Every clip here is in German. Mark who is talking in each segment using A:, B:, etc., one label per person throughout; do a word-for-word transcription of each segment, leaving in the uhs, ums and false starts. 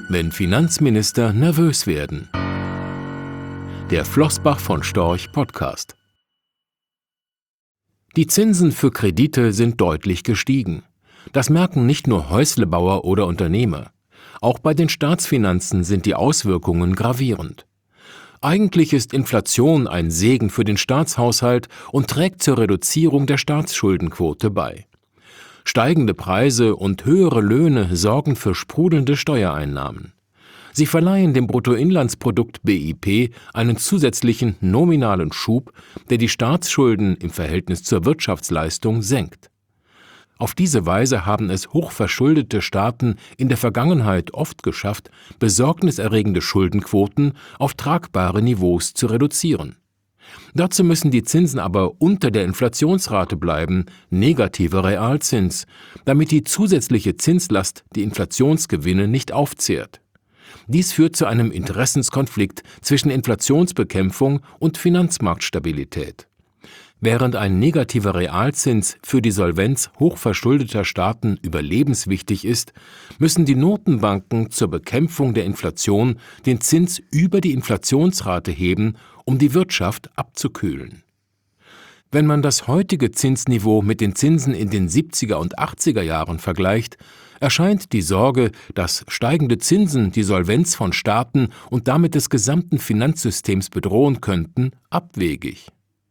A: Wenn Finanzminister nervös werden. Der Flossbach von Storch Podcast. Die Zinsen für Kredite sind deutlich gestiegen. Das merken nicht nur Häuslebauer oder Unternehmer. Auch bei den Staatsfinanzen sind die Auswirkungen gravierend. Eigentlich ist Inflation ein Segen für den Staatshaushalt und trägt zur Reduzierung der Staatsschuldenquote bei. Steigende Preise und höhere Löhne sorgen für sprudelnde Steuereinnahmen. Sie verleihen dem Bruttoinlandsprodukt B I P einen zusätzlichen nominalen Schub, der die Staatsschulden im Verhältnis zur Wirtschaftsleistung senkt. Auf diese Weise haben es hochverschuldete Staaten in der Vergangenheit oft geschafft, besorgniserregende Schuldenquoten auf tragbare Niveaus zu reduzieren. Dazu müssen die Zinsen aber unter der Inflationsrate bleiben, negativer Realzins, damit die zusätzliche Zinslast die Inflationsgewinne nicht aufzehrt. Dies führt zu einem Interessenskonflikt zwischen Inflationsbekämpfung und Finanzmarktstabilität. Während ein negativer Realzins für die Solvenz hochverschuldeter Staaten überlebenswichtig ist, müssen die Notenbanken zur Bekämpfung der Inflation den Zins über die Inflationsrate heben, um die Wirtschaft abzukühlen. Wenn man das heutige Zinsniveau mit den Zinsen in den siebziger und achtziger Jahren vergleicht, erscheint die Sorge, dass steigende Zinsen die Solvenz von Staaten und damit des gesamten Finanzsystems bedrohen könnten, abwegig.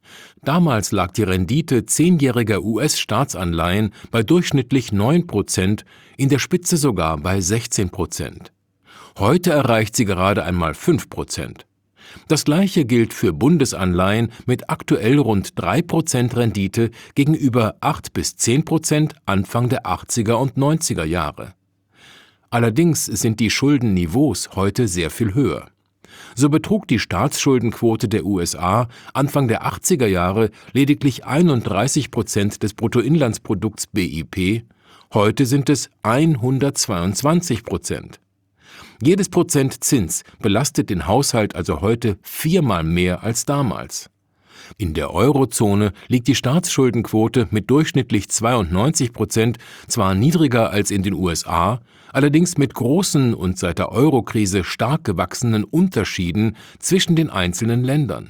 A: Damals lag die Rendite zehnjähriger U S-Staatsanleihen bei durchschnittlich neun Prozent, in der Spitze sogar bei sechzehn Prozent. Heute erreicht sie gerade einmal fünf Prozent. Das Gleiche gilt für Bundesanleihen mit aktuell rund drei Prozent Rendite gegenüber acht bis zehn Prozent Anfang der achtziger und neunziger Jahre. Allerdings sind die Schuldenniveaus heute sehr viel höher. So betrug die Staatsschuldenquote der U S A Anfang der achtziger Jahre lediglich einunddreißig Prozent des Bruttoinlandsprodukts B I P, heute sind es hundertzweiundzwanzig Prozent. Jedes Prozent Zins belastet den Haushalt also heute viermal mehr als damals. In der Eurozone liegt die Staatsschuldenquote mit durchschnittlich zweiundneunzig Prozent zwar niedriger als in den U S A, allerdings mit großen und seit der Eurokrise stark gewachsenen Unterschieden zwischen den einzelnen Ländern.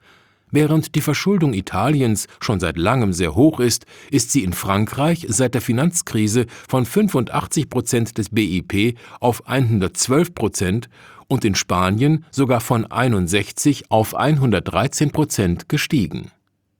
A: Während die Verschuldung Italiens schon seit langem sehr hoch ist, ist sie in Frankreich seit der Finanzkrise von fünfundachtzig Prozent des B I P auf hundertzwölf Prozent und in Spanien sogar von einundsechzig auf hundertdreizehn Prozent gestiegen.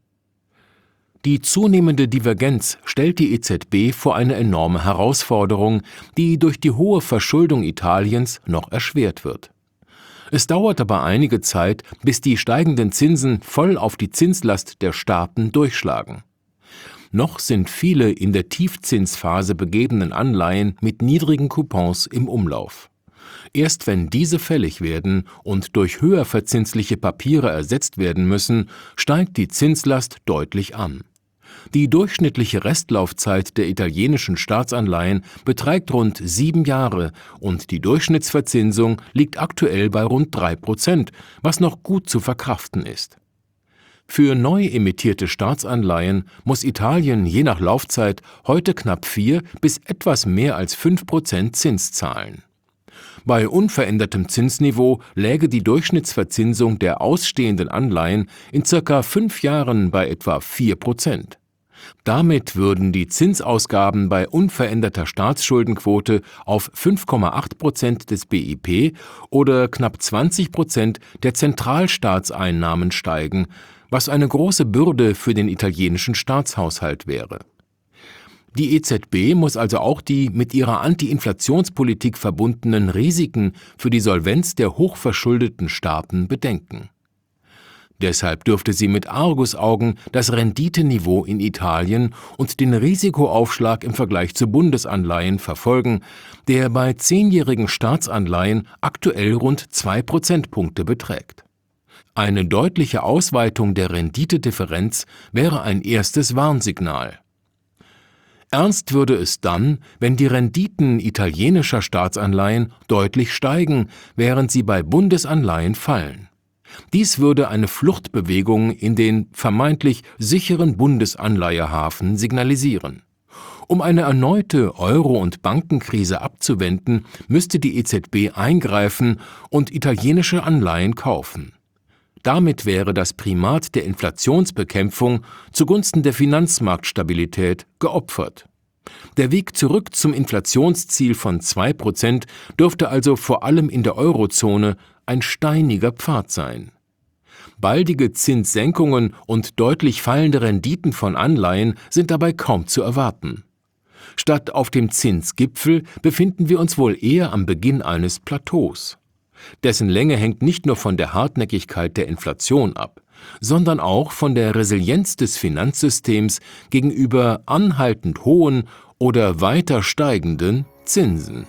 A: Die zunehmende Divergenz stellt die E Z B vor eine enorme Herausforderung, die durch die hohe Verschuldung Italiens noch erschwert wird. Es dauert aber einige Zeit, bis die steigenden Zinsen voll auf die Zinslast der Staaten durchschlagen. Noch sind viele in der Tiefzinsphase begebenen Anleihen mit niedrigen Coupons im Umlauf. Erst wenn diese fällig werden und durch höher verzinsliche Papiere ersetzt werden müssen, steigt die Zinslast deutlich an. Die durchschnittliche Restlaufzeit der italienischen Staatsanleihen beträgt rund sieben Jahre und die Durchschnittsverzinsung liegt aktuell bei rund drei Prozent, was noch gut zu verkraften ist. Für neu emittierte Staatsanleihen muss Italien je nach Laufzeit heute knapp vier bis etwas mehr als fünf Prozent Zins zahlen. Bei unverändertem Zinsniveau läge die Durchschnittsverzinsung der ausstehenden Anleihen in circa fünf Jahren bei etwa vier Prozent. Damit würden die Zinsausgaben bei unveränderter Staatsschuldenquote auf fünf Komma acht Prozent des B I P oder knapp zwanzig Prozent der Zentralstaatseinnahmen steigen, was eine große Bürde für den italienischen Staatshaushalt wäre. Die E Z B muss also auch die mit ihrer Anti-Inflationspolitik verbundenen Risiken für die Solvenz der hochverschuldeten Staaten bedenken. Deshalb dürfte sie mit Argusaugen das Renditeniveau in Italien und den Risikoaufschlag im Vergleich zu Bundesanleihen verfolgen, der bei zehnjährigen Staatsanleihen aktuell rund zwei Prozentpunkte beträgt. Eine deutliche Ausweitung der Renditedifferenz wäre ein erstes Warnsignal. Ernst würde es dann, wenn die Renditen italienischer Staatsanleihen deutlich steigen, während sie bei Bundesanleihen fallen. Dies würde eine Fluchtbewegung in den vermeintlich sicheren Bundesanleihehafen signalisieren. Um eine erneute Euro- und Bankenkrise abzuwenden, müsste die E Z B eingreifen und italienische Anleihen kaufen. Damit wäre das Primat der Inflationsbekämpfung zugunsten der Finanzmarktstabilität geopfert. Der Weg zurück zum Inflationsziel von zwei Prozent dürfte also vor allem in der Eurozone ein steiniger Pfad sein. Baldige Zinssenkungen und deutlich fallende Renditen von Anleihen sind dabei kaum zu erwarten. Statt auf dem Zinsgipfel befinden wir uns wohl eher am Beginn eines Plateaus. Dessen Länge hängt nicht nur von der Hartnäckigkeit der Inflation ab, sondern auch von der Resilienz des Finanzsystems gegenüber anhaltend hohen oder weiter steigenden Zinsen.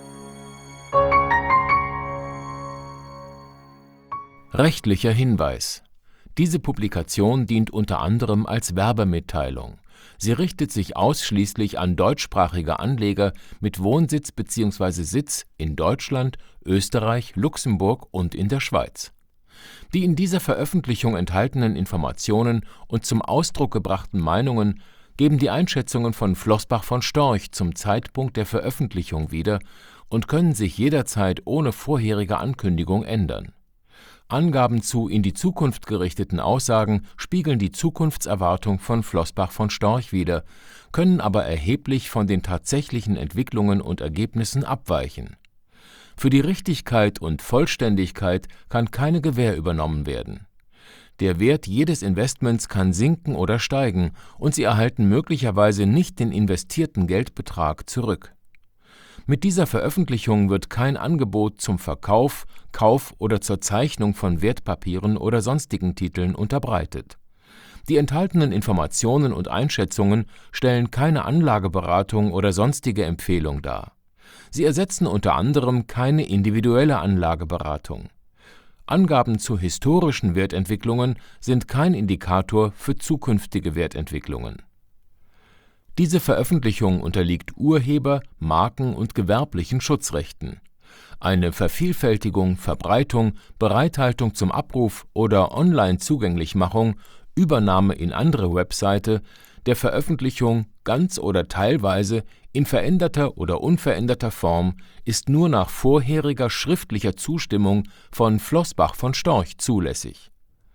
A: Rechtlicher Hinweis: Diese Publikation dient unter anderem als Werbemitteilung. Sie richtet sich ausschließlich an deutschsprachige Anleger mit Wohnsitz bzw. Sitz in Deutschland, Österreich, Luxemburg und in der Schweiz. Die in dieser Veröffentlichung enthaltenen Informationen und zum Ausdruck gebrachten Meinungen geben die Einschätzungen von Floßbach von Storch zum Zeitpunkt der Veröffentlichung wieder und können sich jederzeit ohne vorherige Ankündigung ändern. Angaben zu in die Zukunft gerichteten Aussagen spiegeln die Zukunftserwartung von Floßbach von Storch wider, können aber erheblich von den tatsächlichen Entwicklungen und Ergebnissen abweichen. Für die Richtigkeit und Vollständigkeit kann keine Gewähr übernommen werden. Der Wert jedes Investments kann sinken oder steigen und Sie erhalten möglicherweise nicht den investierten Geldbetrag zurück. Mit dieser Veröffentlichung wird kein Angebot zum Verkauf, Kauf oder zur Zeichnung von Wertpapieren oder sonstigen Titeln unterbreitet. Die enthaltenen Informationen und Einschätzungen stellen keine Anlageberatung oder sonstige Empfehlung dar. Sie ersetzen unter anderem keine individuelle Anlageberatung. Angaben zu historischen Wertentwicklungen sind kein Indikator für zukünftige Wertentwicklungen. Diese Veröffentlichung unterliegt Urheber-, Marken- und gewerblichen Schutzrechten. Eine Vervielfältigung, Verbreitung, Bereithaltung zum Abruf oder Online-Zugänglichmachung, Übernahme in andere Webseite, der Veröffentlichung ganz oder teilweise in veränderter oder unveränderter Form ist nur nach vorheriger schriftlicher Zustimmung von Floßbach von Storch zulässig.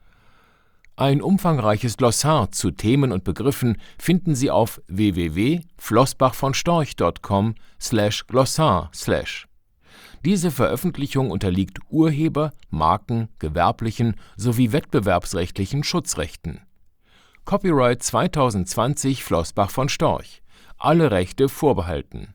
A: Ein umfangreiches Glossar zu Themen und Begriffen finden Sie auf w w w punkt floßbach von storch punkt com slash glossar slash. Diese Veröffentlichung unterliegt Urheber-, Marken-, gewerblichen sowie wettbewerbsrechtlichen Schutzrechten. Copyright zwanzig zwanzig Floßbach von Storch. Alle Rechte vorbehalten.